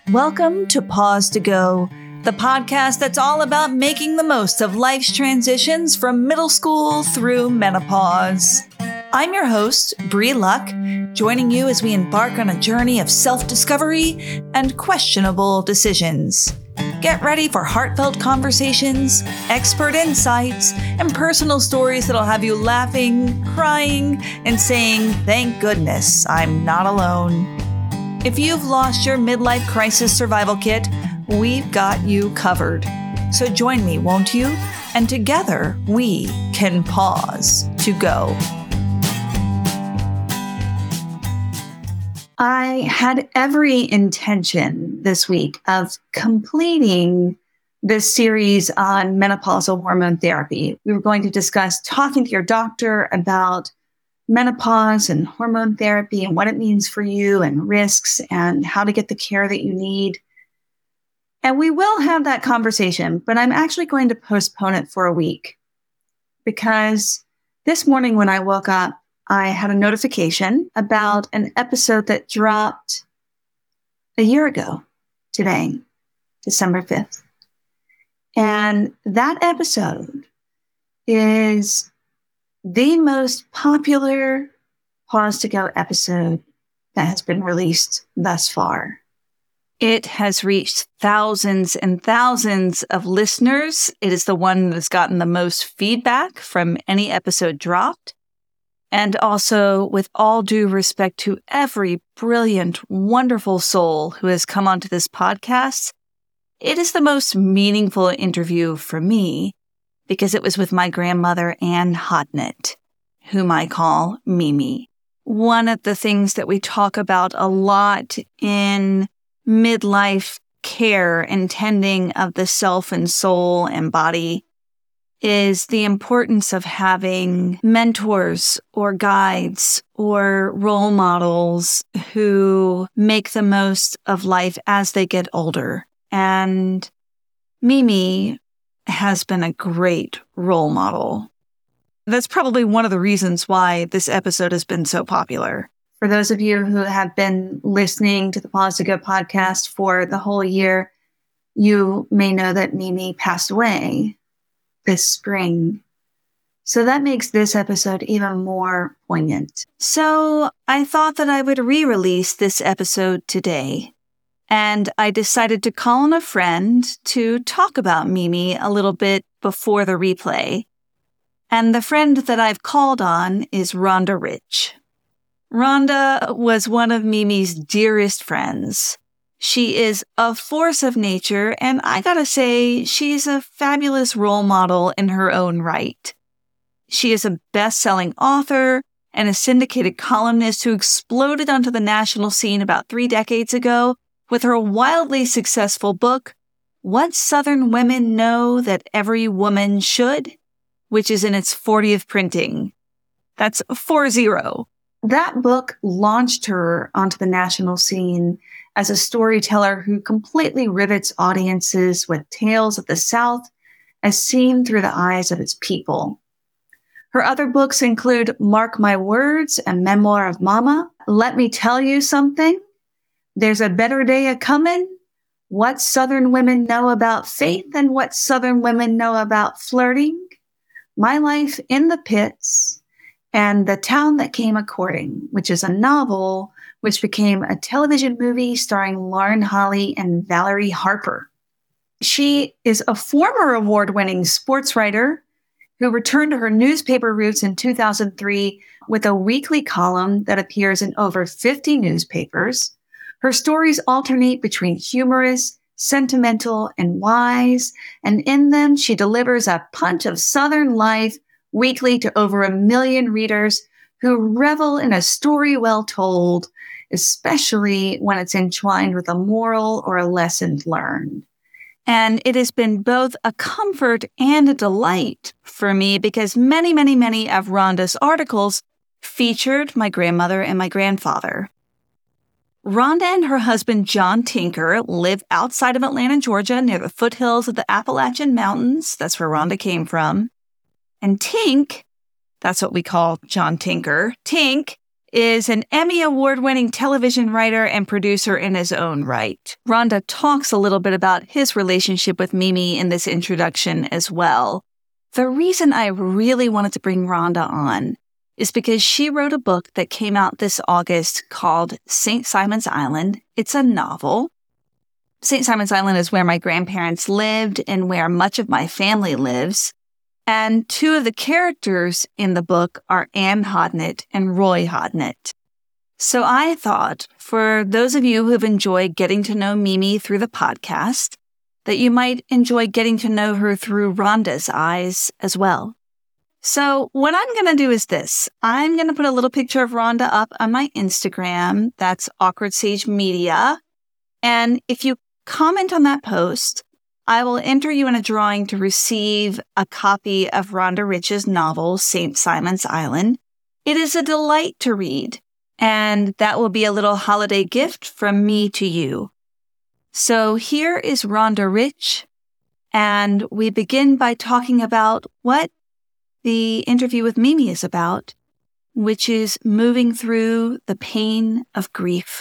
Welcome to Pause to Go, the podcast that's all about making the most of life's transitions from middle school through menopause. I'm your host, Bree Luck, joining you as we embark on a journey of self-discovery and questionable decisions. Get ready for heartfelt conversations, expert insights, and personal stories that'll have you laughing, crying, and saying, "Thank goodness I'm not alone." If you've lost your midlife crisis survival kit, we've got you covered. So join me, won't you? And together we can pause to go. I had every intention this week of completing this series on menopausal hormone therapy. We were going to discuss talking to your doctor about menopause and hormone therapy and what it means for you and risks and how to get the care that you need. And we will have that conversation, but I'm actually going to postpone it for a week because this morning when I woke up, I had a notification about an episode that dropped a year ago today, December 5th. And that episode is the most popular Pause to Go episode that has been released thus far. It has reached thousands and thousands of listeners. It is the one that has gotten the most feedback from any episode dropped. And also, with all due respect to every brilliant, wonderful soul who has come onto this podcast, it is the most meaningful interview for me because it was with my grandmother, Ann Hodnett, whom I call Mimi. One of the things that we talk about a lot in midlife care and tending of the self and soul and body is the importance of having mentors or guides or role models who make the most of life as they get older. And Mimi has been a great role model. That's probably one of the reasons why this episode has been so popular. For those of you who have been listening to the Pause to Go podcast for the whole year, you may know that Mimi passed away this spring. So that makes this episode even more poignant. So I thought that I would re-release this episode today. And I decided to call on a friend to talk about Mimi a little bit before the replay. And the friend that I've called on is Rhonda Rich. Rhonda was one of Mimi's dearest friends. She is a force of nature, and I gotta say, she's a fabulous role model in her own right. She is a best-selling author and a syndicated columnist who exploded onto the national scene about 3 decades ago with her wildly successful book, What Southern Women Know That Every Woman Should, which is in its 40th printing. That's 40. That book launched her onto the national scene as a storyteller who completely rivets audiences with tales of the South as seen through the eyes of its people. Her other books include Mark My Words, A Memoir of Mama, Let Me Tell You Something, There's a Better Day A-Comin', What Southern Women Know About Faith and What Southern Women Know About Flirting, My Life in the Pits, and The Town That Came A-Courting, which is a novel which became a television movie starring Lauren Holly and Valerie Harper. She is a former award-winning sports writer who returned to her newspaper roots in 2003 with a weekly column that appears in over 50 newspapers. Her stories alternate between humorous, sentimental, and wise, and in them she delivers a punch of Southern life weekly to over 1 million readers who revel in a story well told, especially when it's entwined with a moral or a lesson learned. And it has been both a comfort and a delight for me because many, many, many of Rhonda's articles featured my grandmother and my grandfather. Rhonda and her husband, John Tinker, live outside of Atlanta, Georgia, near the foothills of the Appalachian Mountains. That's where Rhonda came from. And Tink, that's what we call John Tinker. Tink is an Emmy Award-winning television writer and producer in his own right. Rhonda talks a little bit about his relationship with Mimi in this introduction as well. The reason I really wanted to bring Rhonda on is because she wrote a book that came out this August called St. Simon's Island. It's a novel. St. Simon's Island is where my grandparents lived and where much of my family lives. And two of the characters in the book are Anne Hodnett and Roy Hodnett. So I thought, for those of you who've enjoyed getting to know Mimi through the podcast, that you might enjoy getting to know her through Rhonda's eyes as well. So what I'm going to do is this. I'm going to put a little picture of Rhonda up on my Instagram. That's Awkward Sage Media. And if you comment on that post, I will enter you in a drawing to receive a copy of Rhonda Rich's novel, St. Simon's Island. It is a delight to read, and that will be a little holiday gift from me to you. So here is Rhonda Rich, and we begin by talking about what the interview with Mimi is about, which is moving through the pain of grief.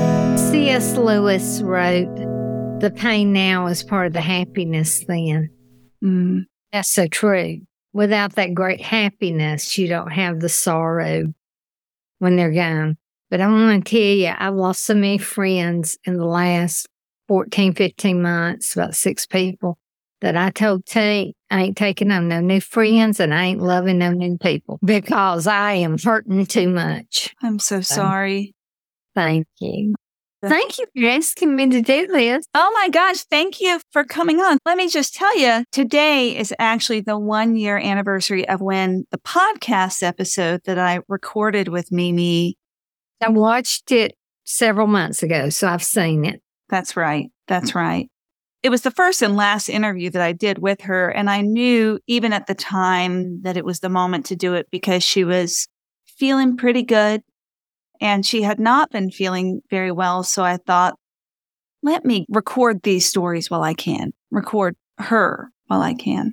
C.S. Lewis wrote, "The pain now is part of the happiness then." That's so true. Without that great happiness, you don't have the sorrow when they're gone. But I want to tell you, I've lost so many friends in the last 14, 15 months, about 6 people, that I told T, I ain't taking on no new friends and I ain't loving no new people because I am hurting too much. I'm so sorry. Thank you. Thank you for asking me to do this. Oh my gosh, thank you for coming on. Let me just tell you, today is actually the 1-year anniversary of when the podcast episode that I recorded with Mimi. I watched it several months ago, so I've seen it. That's right. That's right. It was the first and last interview that I did with her, and I knew even at the time that it was the moment to do it because she was feeling pretty good. And she had not been feeling very well. So I thought, let me record these stories while I can, record her while I can.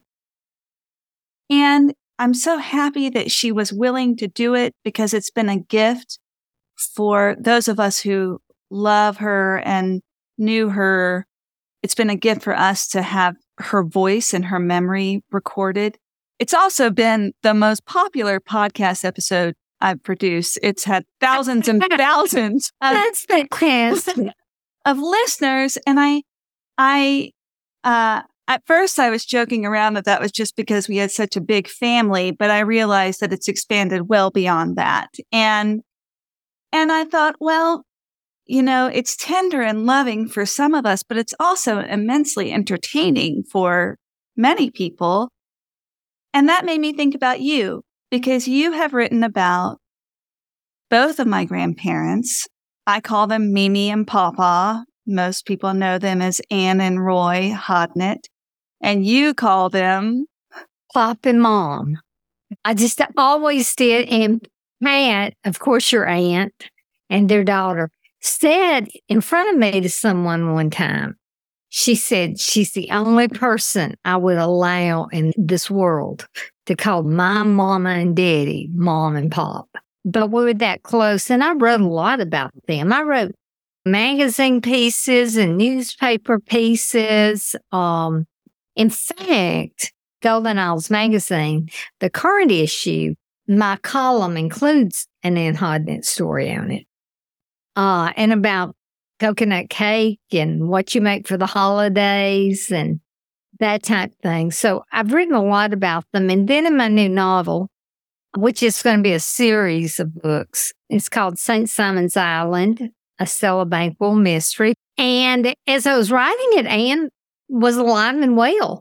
And I'm so happy that she was willing to do it because it's been a gift for those of us who love her and knew her. It's been a gift for us to have her voice and her memory recorded. It's also been the most popular podcast episode I've produced. It's had thousands and thousands That's fantastic. of listeners. And I at first I was joking around that was just because we had such a big family, but I realized that it's expanded well beyond that. And I thought, well, you know, it's tender and loving for some of us, but it's also immensely entertaining for many people. And that made me think about you. Because you have written about both of my grandparents. I call them Mimi and Papa. Most people know them as Anne and Roy Hodnett. And you call them Pop and Mom. I just always did. And Pat, of course, your aunt and their daughter, said in front of me to someone one time, she said, she's the only person I would allow in this world to call my mama and daddy Mom and Pop. But we were that close, and I wrote a lot about them. I wrote magazine pieces and newspaper pieces. In fact, Golden Isles magazine, the current issue, my column includes an Anne Hodnett story on it. And about coconut cake and what you make for the holidays and that type of thing. So I've written a lot about them. And then in my new novel, which is going to be a series of books, it's called St. Simon's Island, a Celebantable Mystery. And as I was writing it, Anne was alive and well.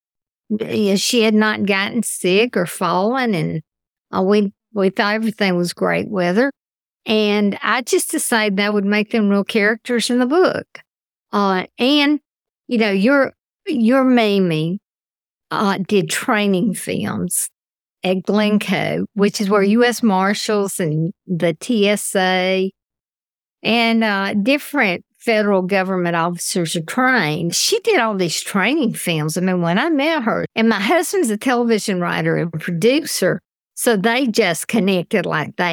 She had not gotten sick or fallen, and we thought everything was great with her. And I just decided that would make them real characters in the book. And, you know, your Mimi did training films at Glencoe, which is where U.S. Marshals and the TSA and different federal government officers are trained. She did all these training films. I mean, when I met her, and my husband's a television writer and producer, so they just connected like that.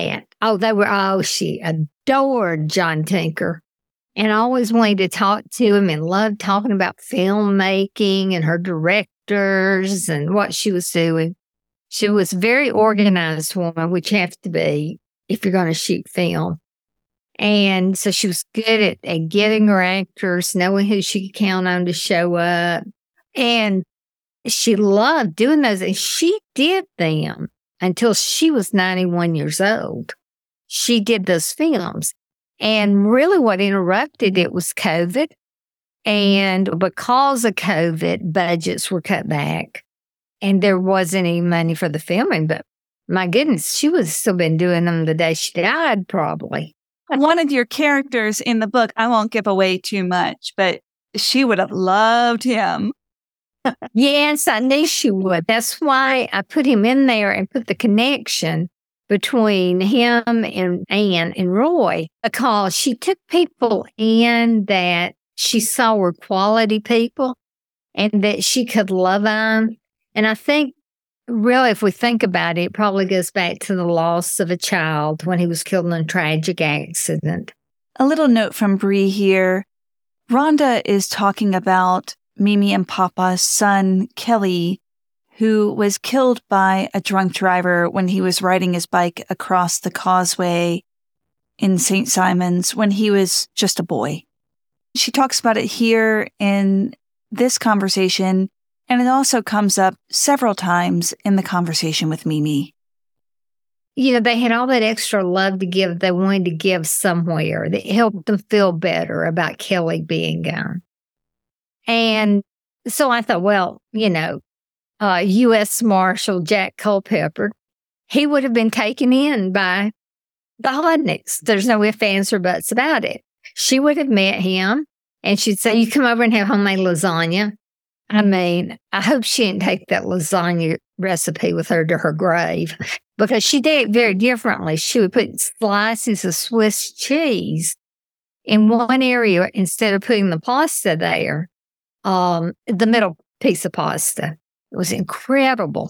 She adored John Tinker and always wanted to talk to him and loved talking about filmmaking and her directors and what she was doing. She was a very organized woman, which you have to be if you're going to shoot film. And so she was good at getting her actors, knowing who she could count on to show up. And she loved doing those. And she did them until she was 91 years old. She did those films. And really what interrupted it was COVID. And because of COVID, budgets were cut back. And there wasn't any money for the filming. But my goodness, she would have still been doing them the day she died, probably. One of your characters in the book, I won't give away too much, but she would have loved him. Yes, I knew she would. That's why I put him in there and put the connection between him and Anne and Roy, because she took people in that she saw were quality people and that she could love on. And I think, really, if we think about it, it probably goes back to the loss of a child when he was killed in a tragic accident. A little note from Bree here. Rhonda is talking about Mimi and Papa's son, Kelly, who was killed by a drunk driver when he was riding his bike across the causeway in St. Simons when he was just a boy. She talks about it here in this conversation, and it also comes up several times in the conversation with Mimi. You know, they had all that extra love to give. They wanted to give somewhere that helped them feel better about Kelly being gone. And so I thought, well, U.S. Marshal Jack Culpepper, he would have been taken in by the Hodnicks. There's no ifs, ands, or buts about it. She would have met him, and she'd say, you come over and have homemade lasagna. I mean, I hope she didn't take that lasagna recipe with her to her grave, because she did it very differently. She would put slices of Swiss cheese in one area instead of putting the pasta there, the middle piece of pasta. It was incredible.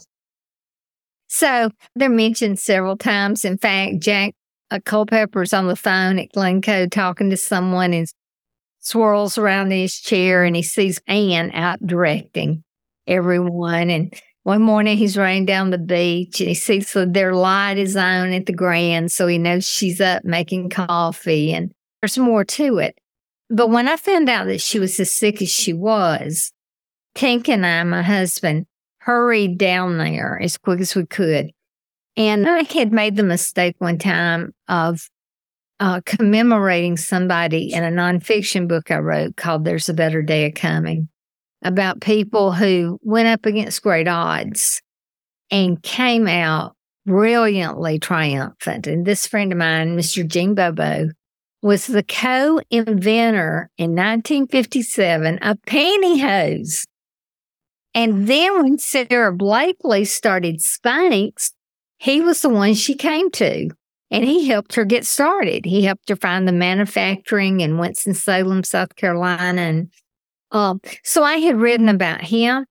So they're mentioned several times. In fact, Jack Culpepper's on the phone at Glencoe talking to someone and swirls around in his chair, and he sees Anne out directing everyone. And one morning he's running down the beach and he sees their light is on at the Grand, so he knows she's up making coffee, and there's more to it. But when I found out that she was as sick as she was, Tink and I, my husband, hurried down there as quick as we could. And I had made the mistake one time of commemorating somebody in a nonfiction book I wrote called There's a Better Day A-Coming, about people who went up against great odds and came out brilliantly triumphant. And this friend of mine, Mr. Gene Bobo, was the co-inventor in 1957 of pantyhose. And then when Sarah Blakely started Spanx, he was the one she came to. And he helped her get started. He helped her find the manufacturing in Winston-Salem, South Carolina. And so I had written about him.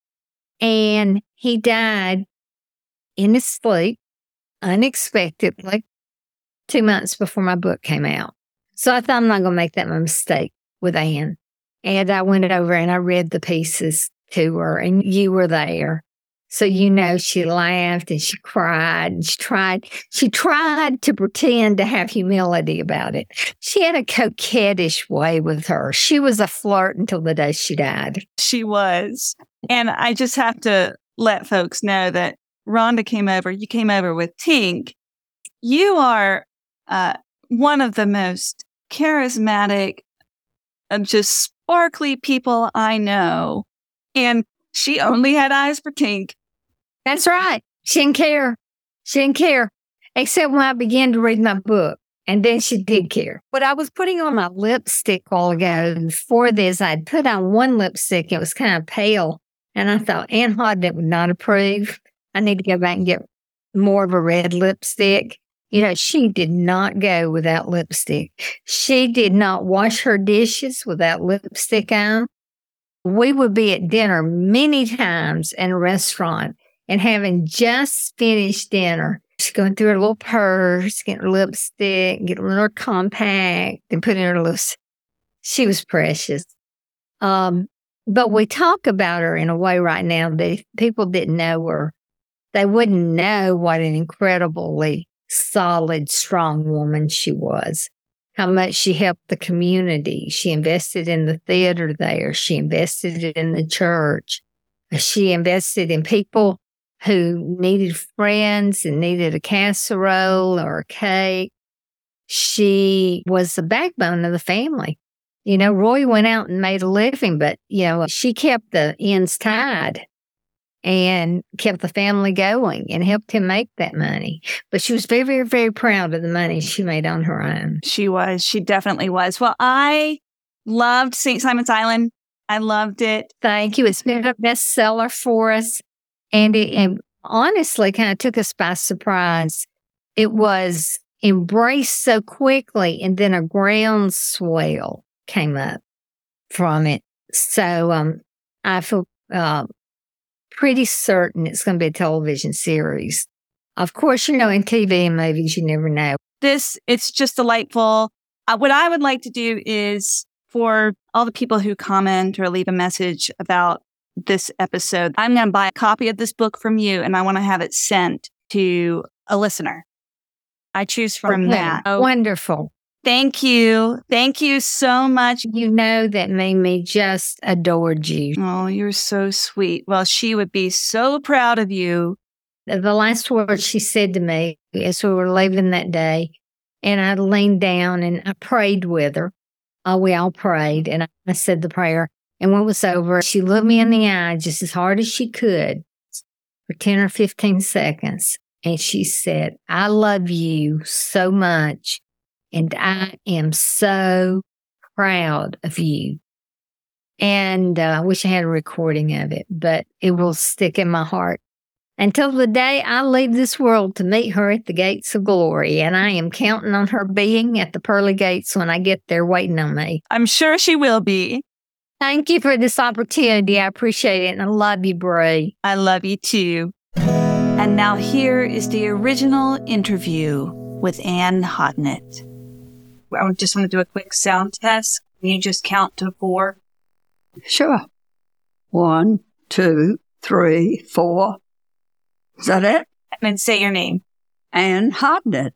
And he died in his sleep, unexpectedly, 2 months before my book came out. So I thought, I'm not going to make that mistake with Anne. And I went over and I read the pieces to her, and you were there. So, she laughed and she cried and she tried to pretend to have humility about it. She had a coquettish way with her. She was a flirt until the day she died. She was. And I just have to let folks know that Rhonda came over. You came over with Tink. You are one of the most charismatic, just sparkly people I know. And she only had eyes for Tink. That's right. She didn't care. She didn't care. Except when I began to read my book. And then she did care. But I was putting on my lipstick a while ago. And before this, I'd put on one lipstick. It was kind of pale. And I thought, Anne Hodnick would not approve. I need to go back and get more of a red lipstick. She did not go without lipstick. She did not wash her dishes without lipstick on. We would be at dinner many times in a restaurant, and having just finished dinner, She's going through her little purse, getting her lipstick, getting her little compact, and putting her little. She was precious. But we talk about her in a way right now that if people didn't know her, they wouldn't know what an incredibly solid, strong woman she was. How much she helped the community. She invested in the theater there. She invested in the church. She invested in people who needed friends and needed a casserole or a cake. She was the backbone of the family. Roy went out and made a living, but, she kept the ends tied and kept the family going and helped him make that money. But she was very, very, very proud of the money she made on her own. She was. She definitely was. Well, I loved St. Simon's Island. I loved it. Thank you. It's been a bestseller for us. And it honestly kind of took us by surprise. It was embraced so quickly, and then a groundswell came up from it. So I feel pretty certain it's going to be a television series. Of course, in TV and movies, you never know. It's just delightful. What I would like to do is for all the people who comment or leave a message about this episode, I'm going to buy a copy of this book from you, and I want to have it sent to a listener. I choose from that. Oh, wonderful. Thank you. Thank you so much. You know that Mimi just adored you. Oh, you're so sweet. Well, she would be so proud of you. The last words she said to me as we were leaving that day, and I leaned down and I prayed with her. We all prayed, and I said the prayer. And when it was over, she looked me in the eye just as hard as she could for 10 or 15 seconds. And she said, I love you so much. And I am so proud of you. And I wish I had a recording of it, but it will stick in my heart until the day I leave this world to meet her at the gates of glory. And I am counting on her being at the pearly gates when I get there waiting on me. I'm sure she will be. Thank you for this opportunity. I appreciate it. And I love you, Bree. I love you too. And now here is the original interview with Ann Hodnett. I just want to do a quick sound test. Can you just count to 4? Sure. 1, 2, 3, 4. Is that it? And then say your name. Ann Hodnett.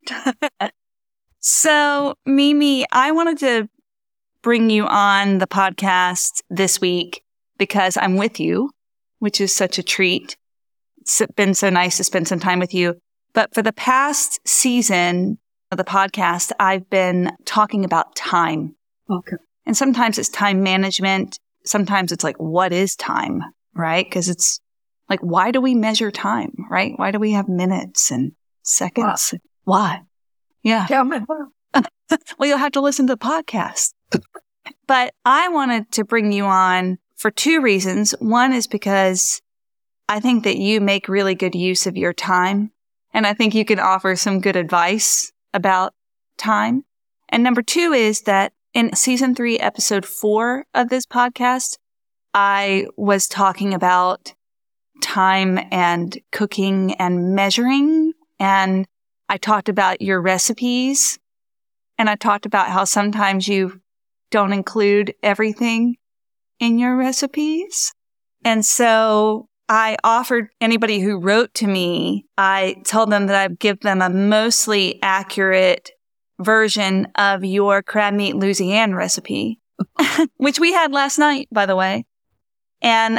So, Mimi, I wanted to bring you on the podcast this week because I'm with you, which is such a treat. It's been so nice to spend some time with you. But for the past season of the podcast, I've been talking about time. Okay. And sometimes it's time management. Sometimes it's like, what is time, right? Because it's like, why do we measure time, right? Why do we have minutes and seconds? Why? Yeah. Tell me why. Well, you'll have to listen to the podcast. But I wanted to bring you on for 2 reasons. One is because I think that you make really good use of your time. And I think you can offer some good advice about time. And number 2 is that in season 3, episode 4 of this podcast, I was talking about time and cooking and measuring. And I talked about your recipes. And I talked about how sometimes you don't include everything in your recipes. And so I offered anybody who wrote to me, I told them that I'd give them a mostly accurate version of your crab meat Louisiana recipe, which we had last night, by the way. And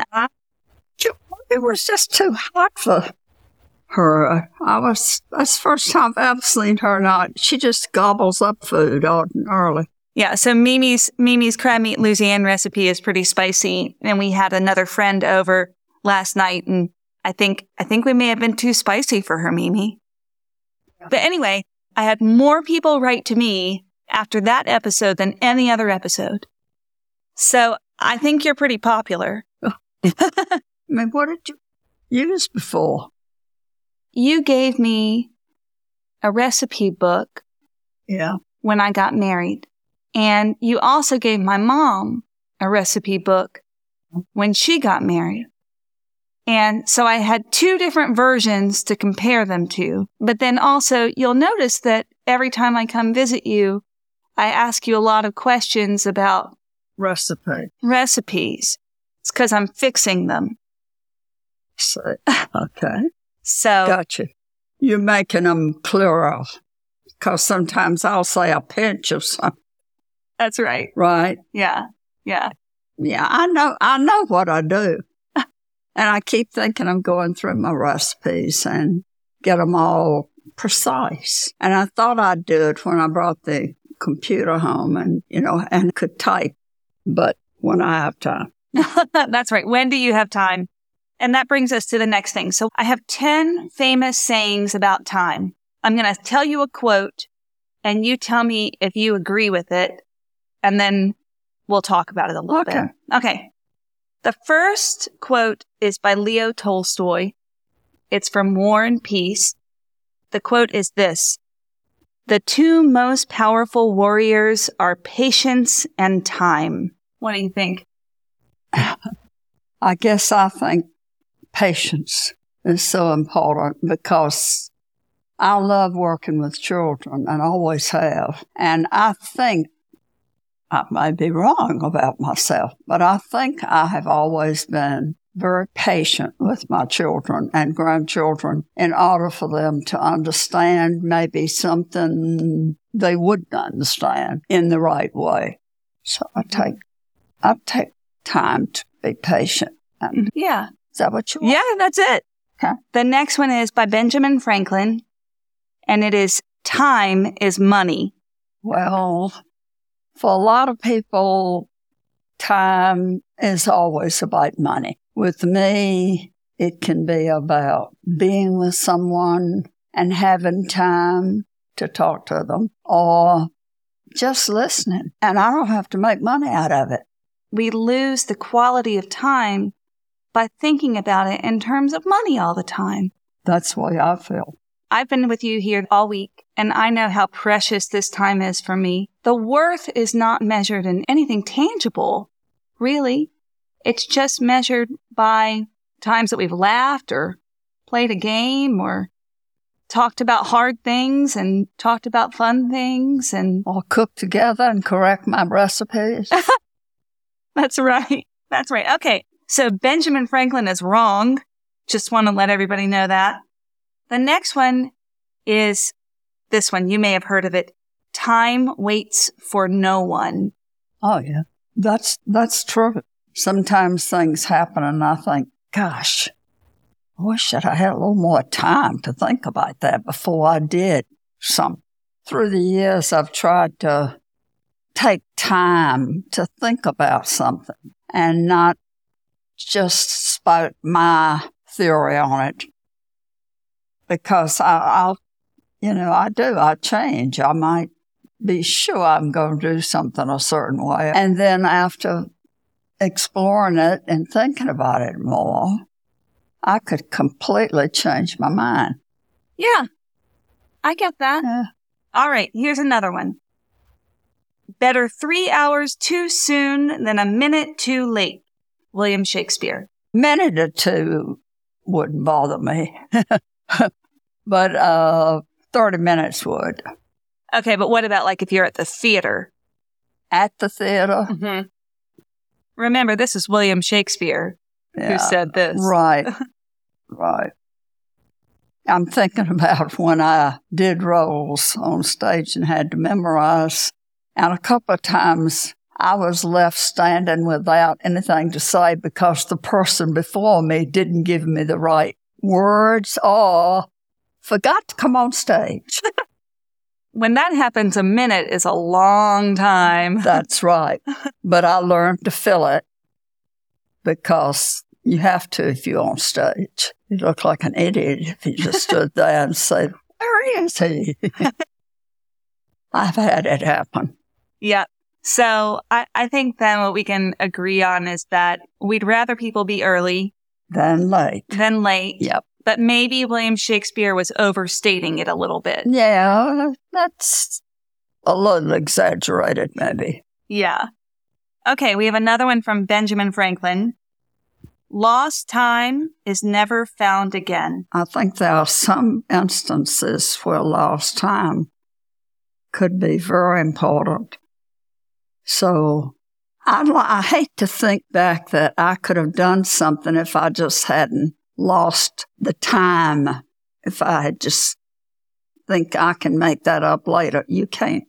it was just too hot for her. That's the first time I've ever seen her not. She just gobbles up food ordinarily. Yeah, so Mimi's crab meat Louisiana recipe is pretty spicy. And we had another friend over last night, and I think we may have been too spicy for her, Mimi. Yeah. But anyway, I had more people write to me after that episode than any other episode. So I think you're pretty popular. I mean, what did you use before? You gave me a recipe book. Yeah. When I got married. And you also gave my mom a recipe book when she got married. And so I had two different versions to compare them to. But then also, you'll notice that every time I come visit you, I ask you a lot of questions about recipes. It's because I'm fixing them. So, okay. So, Gotcha. You're making them clearer. Because sometimes I'll say a pinch of something. that's right. Right? Yeah. Yeah. Yeah, I know what I do. And I keep thinking I'm going through my recipes and get them all precise. And I thought I'd do it when I brought the computer home and could type. But when I have time. That's right. When do you have time? And that brings us to the next thing. So I have 10 famous sayings about time. I'm going to tell you a quote and you tell me if you agree with it. And then we'll talk about it a little bit. Okay. The first quote is by Leo Tolstoy. It's from War and Peace. The quote is this: "The two most powerful warriors are patience and time." What do you think? I guess I think patience is so important because I love working with children and always have. And I think I may be wrong about myself, but I think I have always been very patient with my children and grandchildren in order for them to understand maybe something they wouldn't understand in the right way. So I take time to be patient. Yeah. Is that what you want? Yeah, that's it. Okay. The next one is by Benjamin Franklin, and it is "Time is money." Well, for a lot of people, time is always about money. With me, it can be about being with someone and having time to talk to them or just listening. And I don't have to make money out of it. We lose the quality of time by thinking about it in terms of money all the time. That's the way I feel. I've been with you here all week, and I know how precious this time is for me. The worth is not measured in anything tangible, really. It's just measured by times that we've laughed or played a game or talked about hard things and talked about fun things and Or cook together and correct my recipes. That's right. That's right. Okay. So Benjamin Franklin is wrong. Just want to let everybody know that. The next one is this one. You may have heard of it. Time waits for no one. Oh, yeah. That's true. Sometimes things happen and I think, gosh, I wish that I had a little more time to think about that before I did something. Through the years, I've tried to take time to think about something and not just spout my theory on it. Because I change. I might be sure I'm going to do something a certain way. And then after exploring it and thinking about it more, I could completely change my mind. Yeah, I get that. Yeah. All right, here's another one. Better 3 hours too soon than a minute too late. William Shakespeare. Minute or two wouldn't bother me. But 30 minutes would. Okay, but what about like if you're at the theater? At the theater? Mm-hmm. Remember, this is William Shakespeare who said this. Right. Right. I'm thinking about when I did roles on stage and had to memorize. And a couple of times I was left standing without anything to say because the person before me didn't give me the right words or forgot to come on stage. When that happens, a minute is a long time. That's right. But I learned to fill it because you have to if you're on stage. You look like an idiot if you just stood there and said, "Where is he?" I've had it happen. Yeah. So I think then what we can agree on is that we'd rather people be early than late. Yep. But maybe William Shakespeare was overstating it a little bit. Yeah, that's a little exaggerated, maybe. Yeah. Okay, we have another one from Benjamin Franklin. lost time is never found again. I think there are some instances where lost time could be very important. So I hate to think back that I could have done something if I just hadn't lost the time. If I had just think I can make that up later. You can't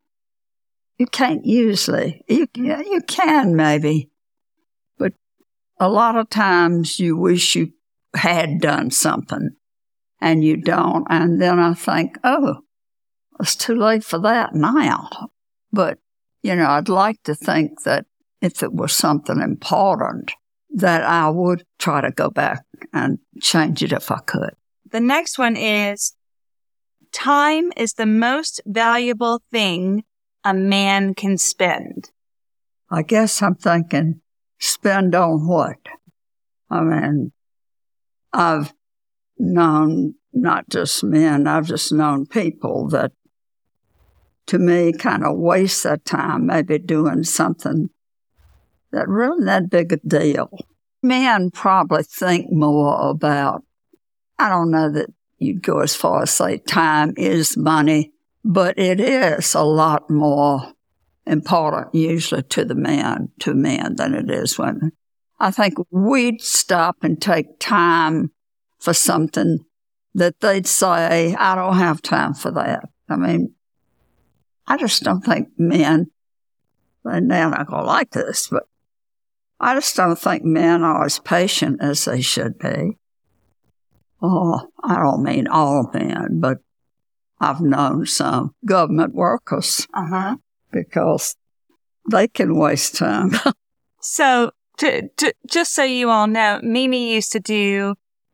usually. You can maybe. But a lot of times you wish you had done something and you don't. And then I think, oh, it's too late for that now. But, I'd like to think that if it was something important, that I would try to go back and change it if I could. The next one is, time is the most valuable thing a man can spend. I guess I'm thinking, spend on what? I mean, I've known not just men, I've just known people that, to me, kind of waste their time maybe doing something that really not big a deal. Men probably think more about, I don't know that you'd go as far as say time is money, but it is a lot more important usually to men than it is women. I think we'd stop and take time for something that they'd say, I don't have time for that. I mean, I just don't think men, and they're not going to like this, but I just don't think men are as patient as they should be. Oh, I don't mean all men, but I've known some government workers because they can waste time. So, just so you all know, Mimi used to do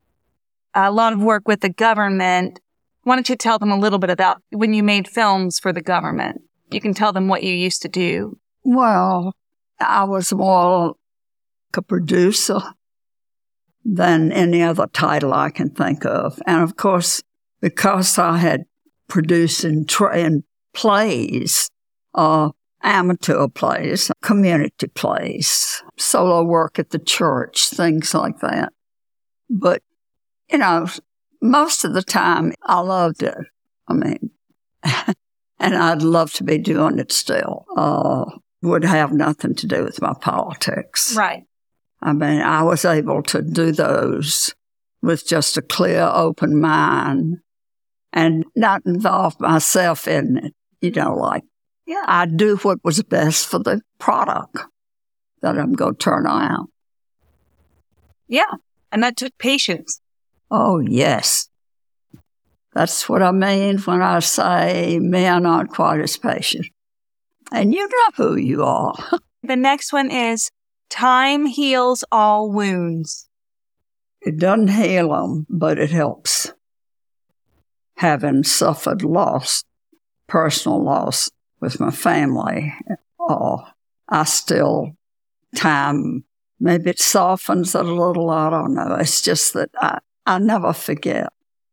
a lot of work with the government. Why don't you tell them a little bit about when you made films for the government? You can tell them what you used to do. Well, I was more like a producer than any other title I can think of. And of course, because I had produced in plays, amateur plays, community plays, solo work at the church, things like that. But, most of the time I loved it. I mean, and I'd love to be doing it still. Would have nothing to do with my politics. Right. I mean, I was able to do those with just a clear, open mind and not involve myself in it. I do what was best for the product that I'm going to turn out. Yeah. And that took patience. Oh, yes. That's what I mean when I say men aren't quite as patient. And you know who you are. The next one is, time heals all wounds. It doesn't heal them, but it helps. Having suffered loss, personal loss with my family, I still, time, maybe it softens it a little, I don't know. It's just that I never forget.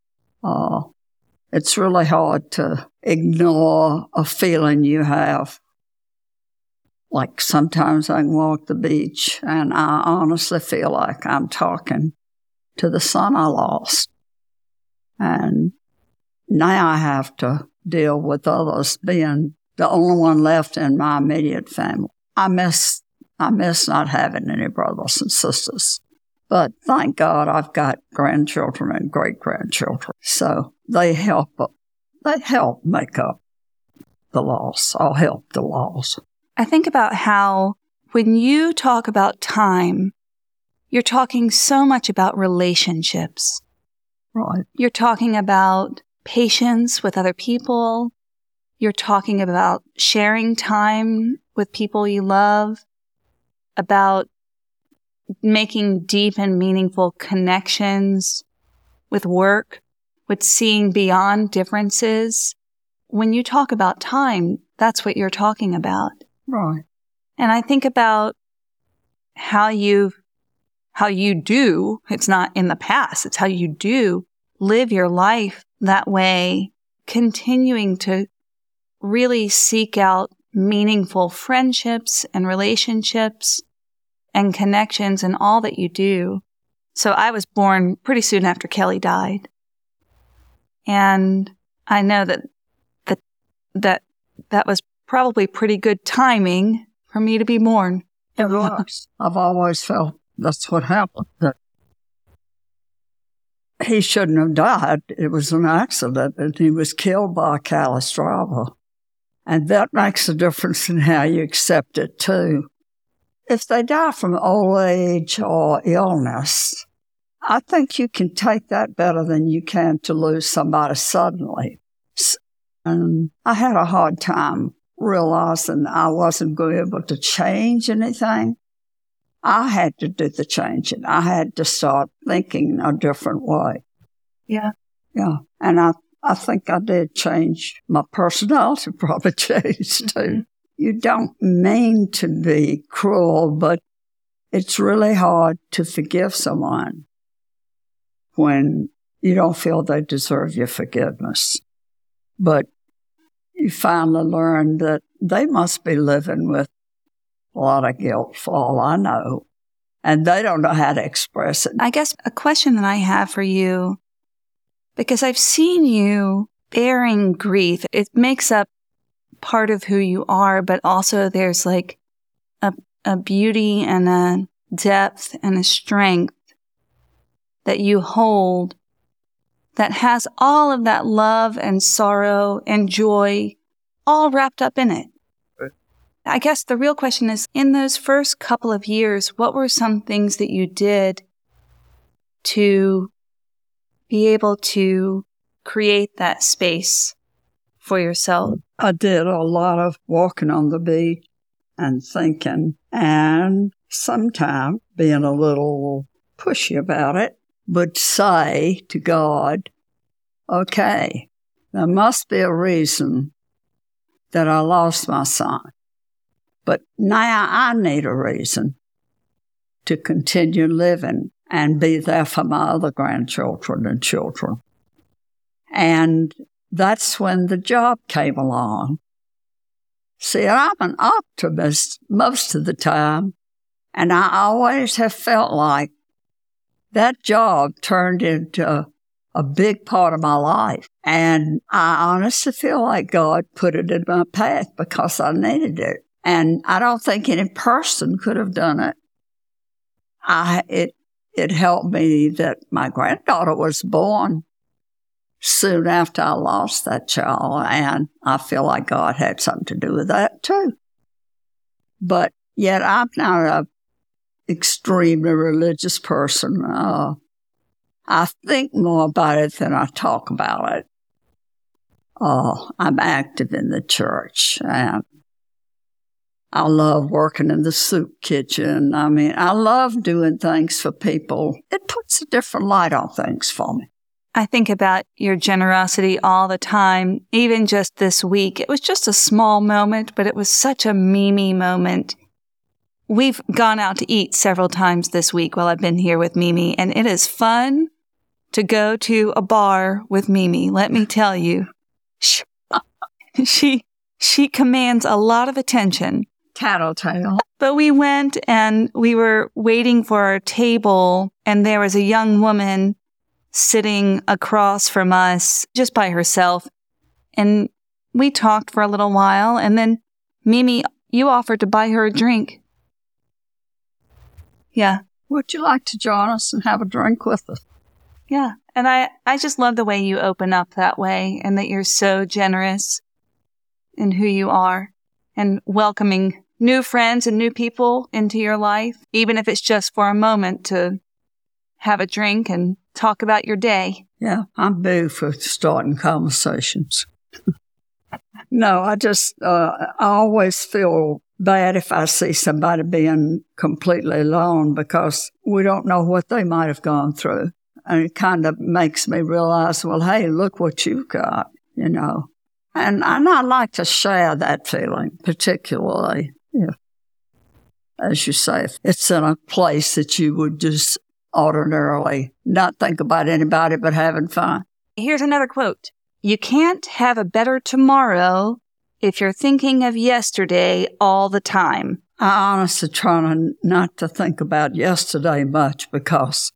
It's really hard to ignore a feeling you have. Like sometimes I can walk the beach and I honestly feel like I'm talking to the son I lost. And now I have to deal with others being the only one left in my immediate family. I miss not having any brothers and sisters. But thank God I've got grandchildren and great-grandchildren. So they help make up the loss. I'll help the loss. I think about how when you talk about time, you're talking so much about relationships. Right. You're talking about patience with other people. You're talking about sharing time with people you love, about making deep and meaningful connections with work, with seeing beyond differences. When you talk about time, that's what you're talking about. Right. And I think about how you do, it's not in the past, it's how you do live your life that way, continuing to really seek out meaningful friendships and relationships and connections in all that you do. So I was born pretty soon after Kelly died. And I know that was probably pretty good timing for me to be born. It was. I've always felt that's what happened. That he shouldn't have died. It was an accident, and he was killed by a careless driver. And that makes a difference in how you accept it, too. If they die from old age or illness, I think you can take that better than you can to lose somebody suddenly. And I had a hard time realizing I wasn't going to be able to change anything. I had to do the changing. I had to start thinking a different way. Yeah. Yeah. And I think I did change. My personality probably changed too. Mm-hmm. You don't mean to be cruel, but it's really hard to forgive someone when you don't feel they deserve your forgiveness. But you finally learn that they must be living with a lot of guilt for all I know, and they don't know how to express it. I guess a question that I have for you, because I've seen you bearing grief, it makes up part of who you are, but also there's like a beauty and a depth and a strength that you hold that has all of that love and sorrow and joy all wrapped up in it. I guess the real question is, in those first couple of years, what were some things that you did to be able to create that space for yourself? I did a lot of walking on the beach and thinking, and sometimes being a little pushy about it, but say to God, okay, there must be a reason that I lost my son. But now I need a reason to continue living and be there for my other grandchildren and children. And that's when the job came along. See, I'm an optimist most of the time, and I always have felt like that job turned into a big part of my life. And I honestly feel like God put it in my path because I needed it. And I don't think any person could have done it. It helped me that my granddaughter was born soon after I lost that child, and I feel like God had something to do with that too. But yet I'm not an extremely religious person. I think more about it than I talk about it. I'm active in the church, and I love working in the soup kitchen. I mean, I love doing things for people. It puts a different light on things for me. I think about your generosity all the time, even just this week. It was just a small moment, but it was such a Mimi moment. We've gone out to eat several times this week while I've been here with Mimi, and it is fun to go to a bar with Mimi. Let me tell you, she commands a lot of attention. Tattletale. But we went and we were waiting for our table, and there was a young woman sitting across from us just by herself. And we talked for a little while, and then Mimi, you offered to buy her a drink. Yeah. Would you like to join us and have a drink with us? Yeah. And I just love the way you open up that way, and that you're so generous in who you are and welcoming new friends and new people into your life, even if it's just for a moment to have a drink and talk about your day. Yeah, I'm big for starting conversations. No, I always feel bad if I see somebody being completely alone because we don't know what they might have gone through. And it kind of makes me realize, well, hey, look what you've got, you know. And I like to share that feeling, particularly if, as you say, if it's in a place that you would just ordinarily not think about anybody but having fun. Here's another quote. You can't have a better tomorrow if you're thinking of yesterday all the time. I honestly try not to think about yesterday much because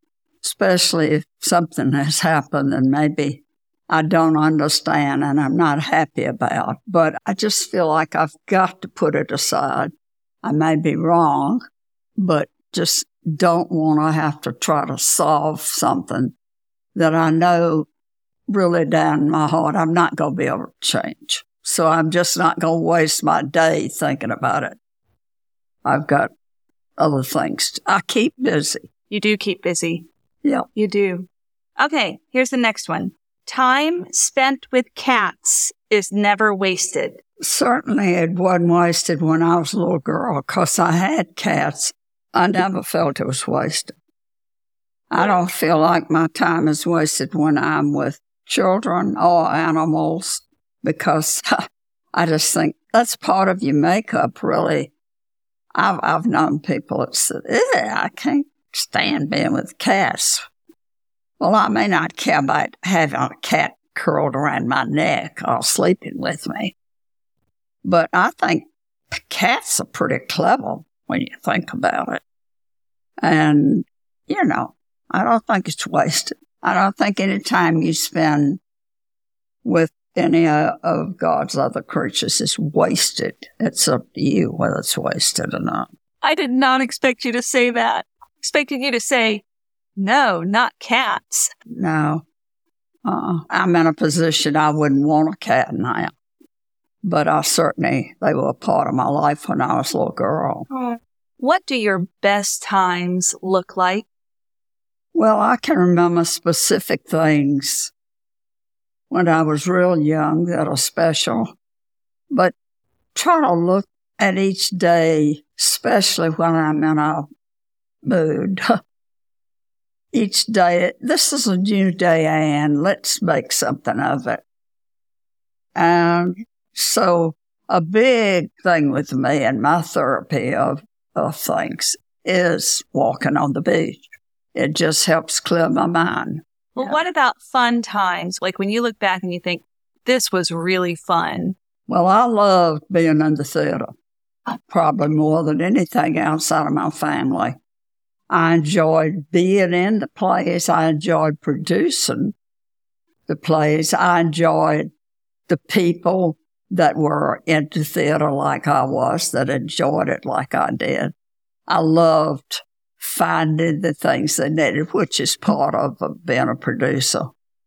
especially if something has happened and maybe I don't understand and I'm not happy about. But I just feel like I've got to put it aside. I may be wrong, but just don't want to have to try to solve something that I know really down in my heart I'm not going to be able to change. So I'm just not going to waste my day thinking about it. I've got other things. I keep busy. You do keep busy. Yeah. You do. Okay, here's the next one. Time spent with cats is never wasted. Certainly it wasn't wasted when I was a little girl because I had cats. I never felt it was wasted. I don't feel like my time is wasted when I'm with children or animals because I just think that's part of your makeup, really. I've known people that said, I can't stand being with cats. Well, I may not care about having a cat curled around my neck or sleeping with me, but I think cats are pretty clever when you think about it. And, I don't think it's wasted. I don't think any time you spend with any of God's other creatures is wasted. It's up to you whether it's wasted or not. I did not expect you to say that. I expected you to say, no, not cats. No. I'm in a position I wouldn't want a cat now. But they were a part of my life when I was a little girl. What do your best times look like? Well, I can remember specific things when I was real young that are special. But try to look at each day, especially when I'm in a mood. Each day, this is a new day, Anne. Let's make something of it. And so a big thing with me and my therapy of things is walking on the beach. It just helps clear my mind. Well, what about fun times? Like when you look back and you think, this was really fun. Well, I loved being in the theater, probably more than anything outside of my family. I enjoyed being in the plays. I enjoyed producing the plays. I enjoyed the people that were into theater like I was, that enjoyed it like I did. I loved finding the things they needed, which is part of being a producer.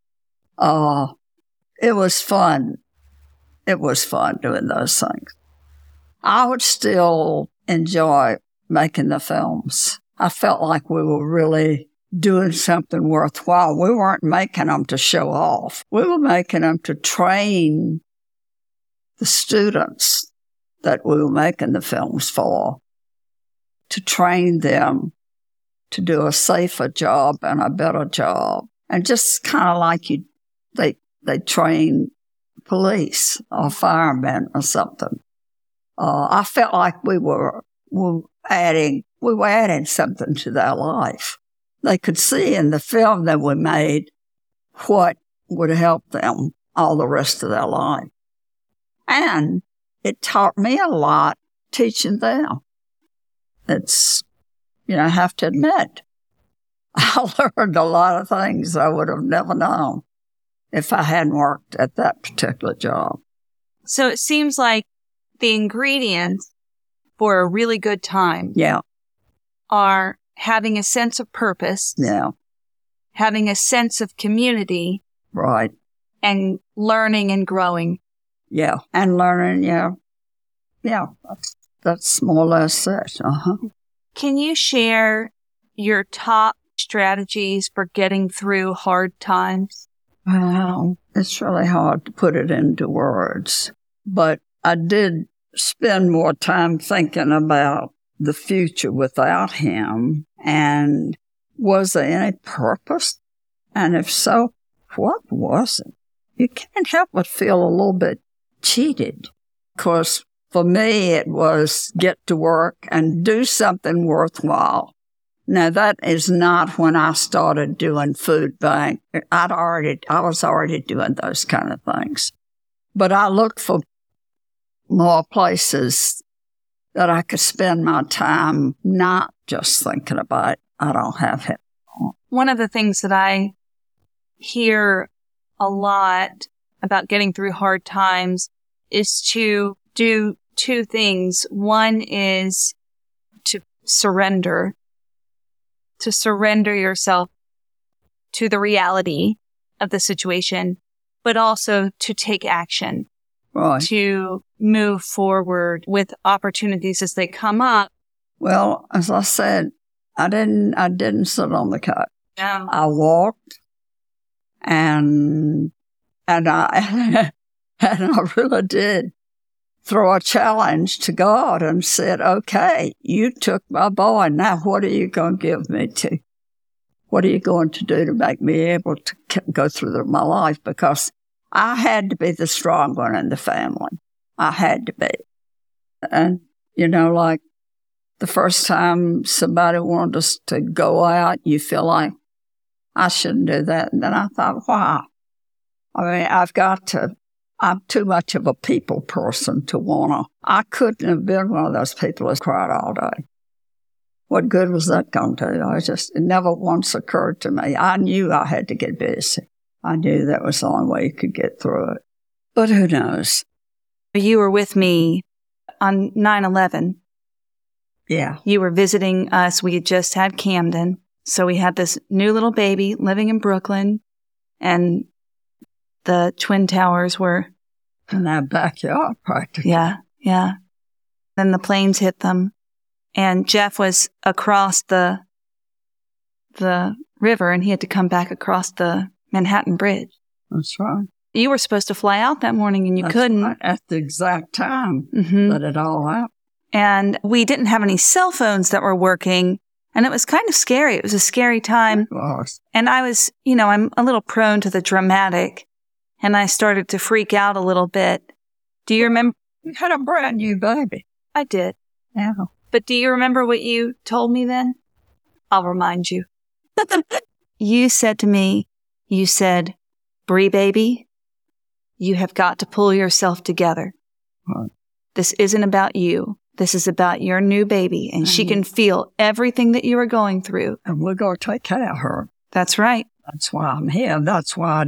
It was fun. It was fun doing those things. I would still enjoy making the films. I felt like we were really doing something worthwhile. We weren't making them to show off. We were making them to train the students that we were making the films for, to train them to do a safer job and a better job. And just kind of like they train police or firemen or something. I felt like we were adding something to their life. They could see in the film that we made what would help them all the rest of their life. And it taught me a lot teaching them. It's, I have to admit, I learned a lot of things I would have never known if I hadn't worked at that particular job. So it seems like the ingredients for a really good time are having a sense of purpose, having a sense of community, right, and learning and growing. Yeah, and learning, that's more or less it. Can you share your top strategies for getting through hard times? Well, it's really hard to put it into words, but I did spend more time thinking about the future without him, and was there any purpose? And if so, what was it? You can't help but feel a little bit cheated, because for me it was get to work and do something worthwhile. Now, that is not when I started doing food bank. I was already doing those kind of things. But I looked for more places that I could spend my time not just thinking about, I don't have One of the things that I hear a lot about getting through hard times is to do two things. One is to surrender yourself to the reality of the situation, but also to take action, Right. to move forward with opportunities as they come up. Well, as I said, I didn't sit on the couch. I walked, and I and I really did throw a challenge to God and said, "Okay, you took my boy. Now, what are you going to give me to? What are you going to do to make me able to go through my life?" Because I had to be the strong one in the family. I had to be. And, like the first time somebody wanted us to go out, you feel like, I shouldn't do that. And then I thought, wow. I mean, I'm too much of a people person to I couldn't have been one of those people that cried all day. What good was that going to do? It never once occurred to me. I knew I had to get busy. I knew that was the only way you could get through it. But who knows? You were with me on 9/11. Yeah. You were visiting us. We had just had Camden. So we had this new little baby living in Brooklyn, and the Twin Towers were in that backyard practically. Yeah, yeah. Then the planes hit them, and Jeff was across the river, and he had to come back across the Manhattan Bridge. That's right. You were supposed to fly out that morning, and you couldn't. Right, at the exact time that it all happened. And we didn't have any cell phones that were working, and it was kind of scary. It was a scary time. It was. And I was, I'm a little prone to the dramatic, and I started to freak out a little bit. Do you remember? You had a brand new baby. I did. Yeah. But do you remember what you told me then? I'll remind you. You said to me, "Bree, baby, you have got to pull yourself together. Right. This isn't about you. This is about your new baby, and she can feel everything that you are going through. And we're going to take care of her." That's right. That's why I'm here. That's why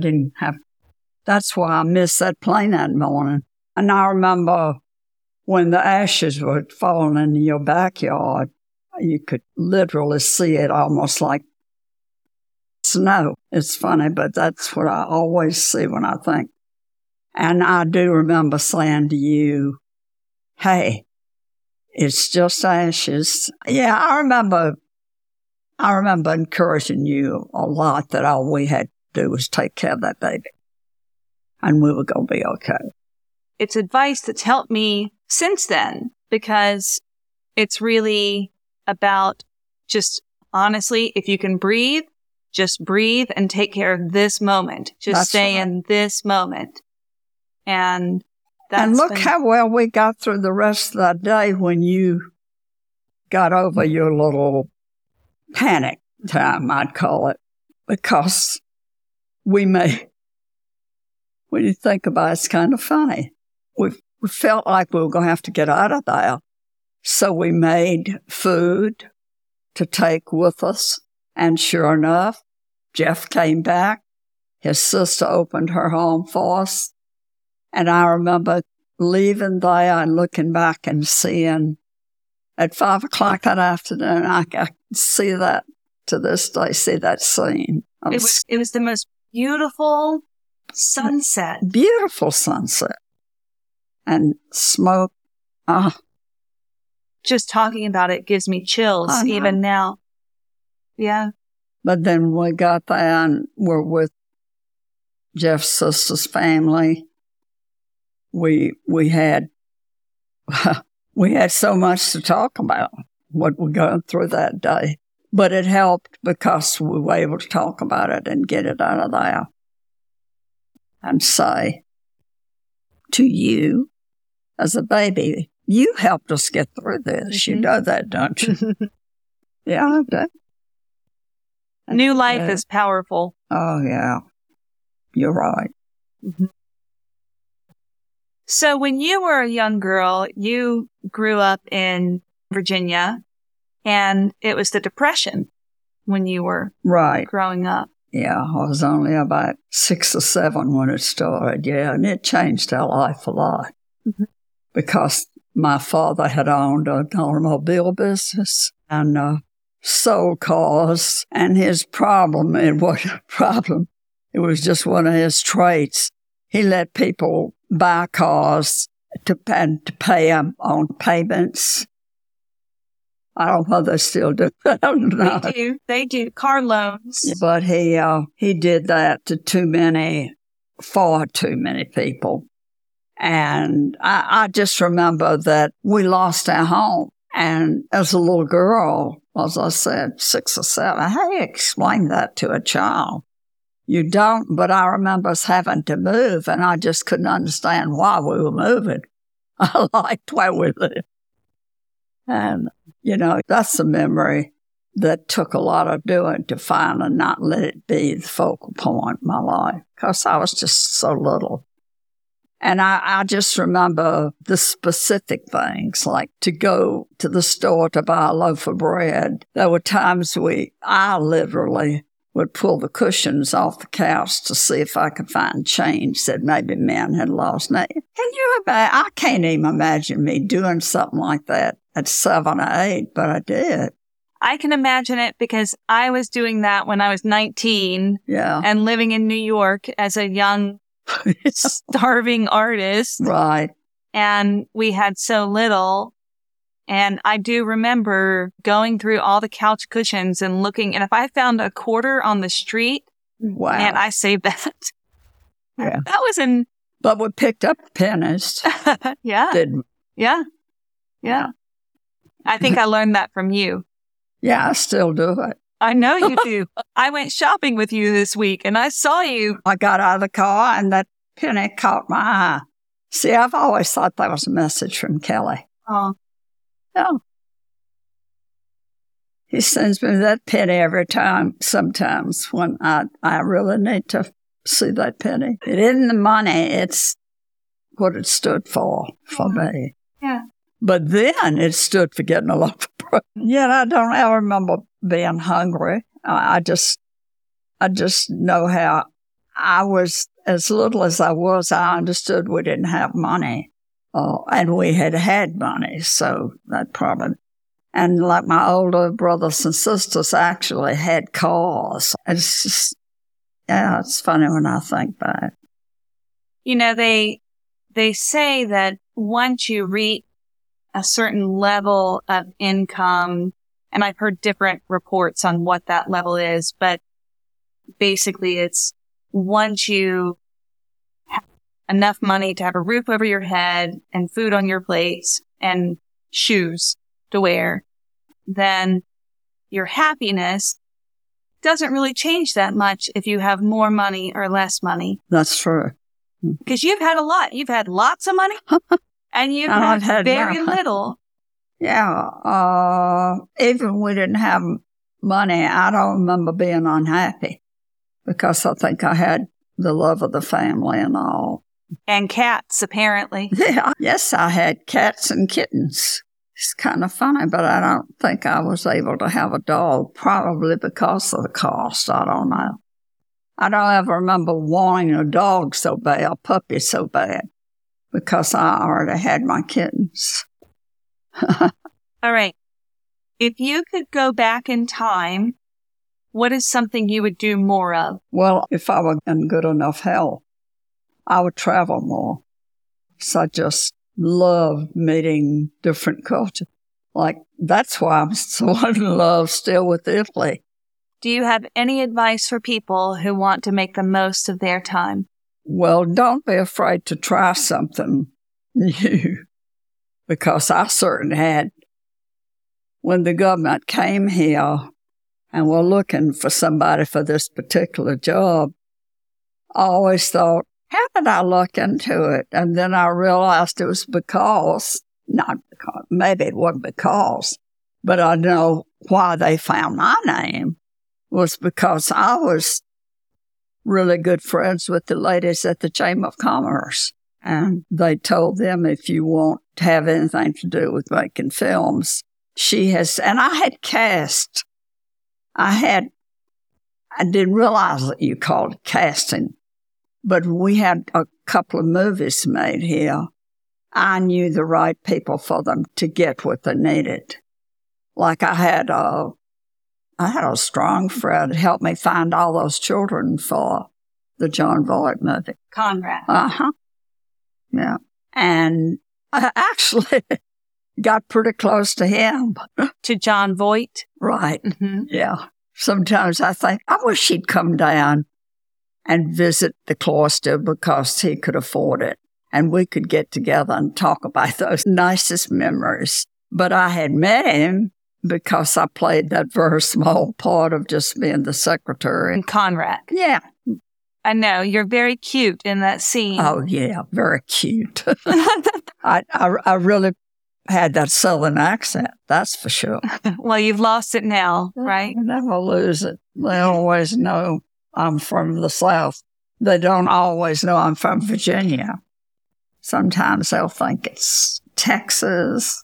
I missed that plane that morning. And I remember when the ashes were falling into your backyard, you could literally see it almost like snow. It's funny, but that's what I always see when I think. And I do remember saying to you, "Hey, it's just ashes." Yeah, I remember encouraging you a lot that all we had to do was take care of that baby, and we were going to be okay. It's advice that's helped me since then, because it's really about just honestly, if you can breathe, just breathe and take care of this moment. Just stay in this moment. And look how well we got through the rest of that day when you got over your little panic time, I'd call it, because when you think about it, it's kind of funny. We felt like we were going to have to get out of there. So we made food to take with us. And sure enough, Jeff came back. His sister opened her home for us. And I remember leaving there and looking back and seeing at 5:00 that afternoon, I can see that to this day, see that scene. It was the most beautiful sunset. Beautiful sunset. And smoke. Just talking about it gives me chills even now. Yeah. But then we got there and we're with Jeff's sister's family. We had so much to talk about, what we're going through that day. But it helped because we were able to talk about it and get it out of there and say to you, as a baby, you helped us get through this. Mm-hmm. You know that, don't you? Yeah, I do. New life is powerful. Oh, yeah. You're right. Mm-hmm. So when you were a young girl, you grew up in Virginia, and it was the Depression. when you were Right. growing up. Yeah, I was only about 6 or 7 when it started, yeah, and it changed our life a lot because my father had owned an automobile business and sold cars, and his problem, it wasn't a problem, it was just one of his traits. He let people buy cars to pay them on payments. I don't know if they still do. I don't know. They do. Car loans. But he did that to far too many people. And I just remember that we lost our home. And as a little girl, as I said, 6 or 7, how do you explain that to a child? You don't, but I remember us having to move, and I just couldn't understand why we were moving. I liked where we lived. And, that's a memory that took a lot of doing to finally not let it be the focal point of my life, because I was just so little. And I just remember the specific things, like to go to the store to buy a loaf of bread. There were times I literally would pull the cushions off the couch to see if I could find change that maybe men had lost. Now, I can't even imagine me doing something like that at 7 or 8, but I did. I can imagine it because I was doing that when I was 19 and living in New York as a young, starving artist. Right. And we had so little. And I do remember going through all the couch cushions and looking. And if I found a quarter on the street, man, I saved that. Yeah. That was in... But we picked up pennies. Yeah. Didn't we? Yeah. I think I learned that from you. Yeah, I still do it. I know you do. I went shopping with you this week and I saw you. I got out of the car and that penny caught my eye. See, I've always thought that was a message from Kelly. Oh. Oh. He sends me that penny every time, sometimes when I really need to see that penny. It isn't the money, it's what it stood for me. Yeah. But then it stood for getting a loaf of bread. Yet I don't ever remember being hungry. I just know how I was, as little as I was, I understood we didn't have money. And we had money, so that probably... And like my older brothers and sisters actually had cars. It's just, it's funny when I think back. They say that once you reach a certain level of income, and I've heard different reports on what that level is, but basically it's once you have enough money to have a roof over your head and food on your plate and shoes to wear, then your happiness doesn't really change that much if you have more money or less money. That's true. Because you've had a lot. You've had lots of money and you've had very little. Yeah. Even we didn't have money, I don't remember being unhappy because I think I had the love of the family and all. And cats, apparently. Yeah. Yes, I had cats and kittens. It's kind of funny, but I don't think I was able to have a dog, probably because of the cost. I don't know. I don't ever remember wanting a dog so bad, a puppy so bad, because I already had my kittens. All right. If you could go back in time, what is something you would do more of? Well, if I were in good enough health, I would travel more. So I just love meeting different cultures. Like, that's why I'm so in love still with Italy. Do you have any advice for people who want to make the most of their time? Well, don't be afraid to try something new, because I certainly had. When the government came here and were looking for somebody for this particular job, I always thought, how did I look into it? And then I realized it was maybe it wasn't because, but I know why they found my name was because I was really good friends with the ladies at the Chamber of Commerce. And they told them, if you want to have anything to do with making films, and I had cast I didn't realize that you called it casting, but we had a couple of movies made here. I knew the right people for them to get what they needed. Like I had a strong friend help me find all those children for the John Voight movie. Conrad. Uh-huh. Yeah. And I actually got pretty close to him. To John Voight? Right. Mm-hmm. Yeah. Sometimes I think, I wish he'd come down and visit the cloister because he could afford it. And we could get together and talk about those nicest memories. But I had met him because I played that very small part of just being the secretary. And Conrad. Yeah. I know. You're very cute in that scene. Oh, yeah. Very cute. I really had that Southern accent. That's for sure. Well, you've lost it now, right? I never lose it. They always know I'm from the South. They don't always know I'm from Virginia. Sometimes they'll think it's Texas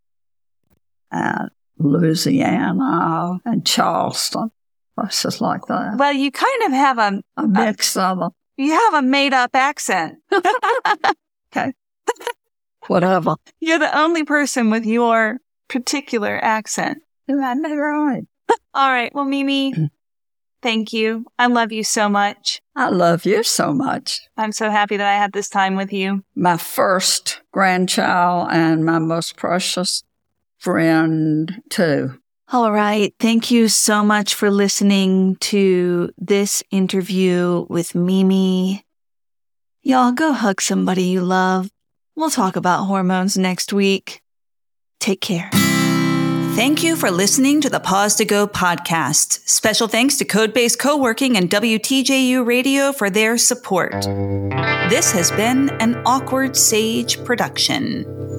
and Louisiana and Charleston, places like that. Well, you kind of have a mix of them. You have a made-up accent. Okay. Whatever. You're the only person with your particular accent. I know, right. All right. Well, Mimi, thank you. I love you so much. I love you so much. I'm so happy that I had this time with you. My first grandchild and my most precious friend, too. All right. Thank you so much for listening to this interview with Mimi. Y'all go hug somebody you love. We'll talk about hormones next week. Take care. Thank you for listening to the Pause to Go podcast. Special thanks to Codebase Co-working and WTJU Radio for their support. This has been an Awkward Sage production.